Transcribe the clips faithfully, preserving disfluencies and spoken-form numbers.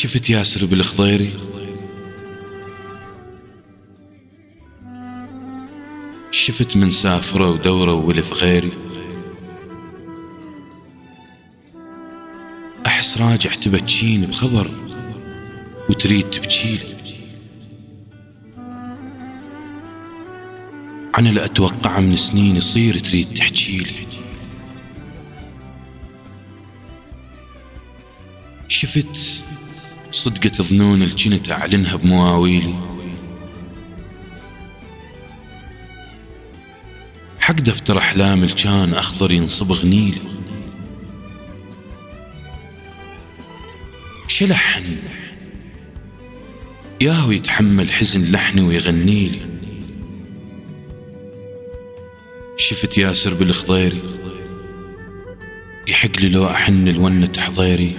شفت ياسر بالخضيري، شفت من سافرة ودورة وولف غيري، أحس راجع تبكيني بخبر وتريد تبكيلي عن اللي أتوقع من سنين يصير تريد تحكيلي. شفت صدقة ظنون اللي كنت أعلنها بمواويلي، حق دفتر أحلام اللي كان أخضر ينصبغ نيلي. شلحن ياهو يتحمل حزن لحني ويغنيلي. شفت ياسر بالخضيري، يحق لي لو أحن الونة حضيري.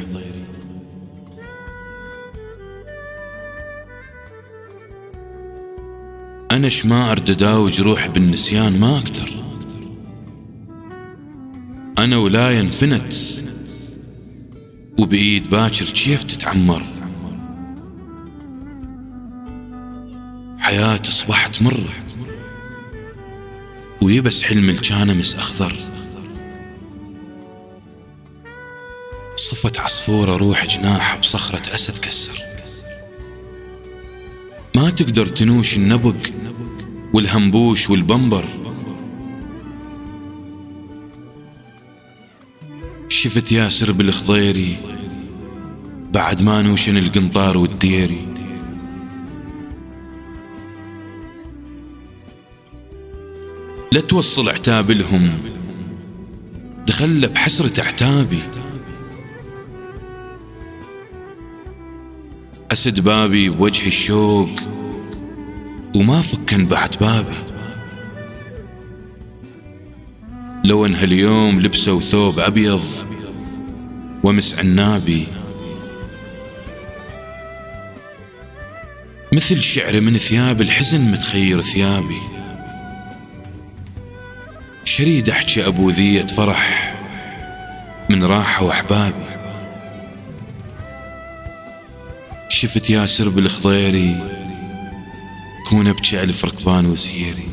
أنا شما أرد أداوج روحي بالنسيان ما أقدر، أنا ولاية انفنت وبإيد باكر كيف تتعمر. حياتي أصبحت مرة ويبس حلم الجانة مس أخضر. صفت عصفورة روح جناحها بصخرة أسد كسر، ما تقدر تنوش النبق والهنبوش والبنبر. شفت ياسر بالخضيري بعد ما نوشن القنطار والديري. لا توصل عتاب لهم دخل بحسرة عتابي. أسد بابي بوجه الشوق وما فكن بعد بابي. لو ان هاليوم لبسوا ثوب أبيض ومس عنابي، مثل شعر من ثياب الحزن متخير ثيابي. شريد أحكي أبو ذية فرح من راحة وأحبابي. شفت ياسر بالخضيري كون أبكي ألف ركبان وسيري.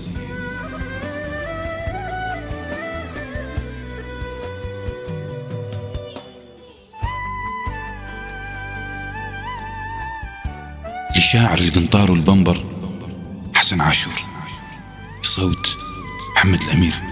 لشاعر القنطار والبنبر حسن عاشور، صوت محمد الأمير.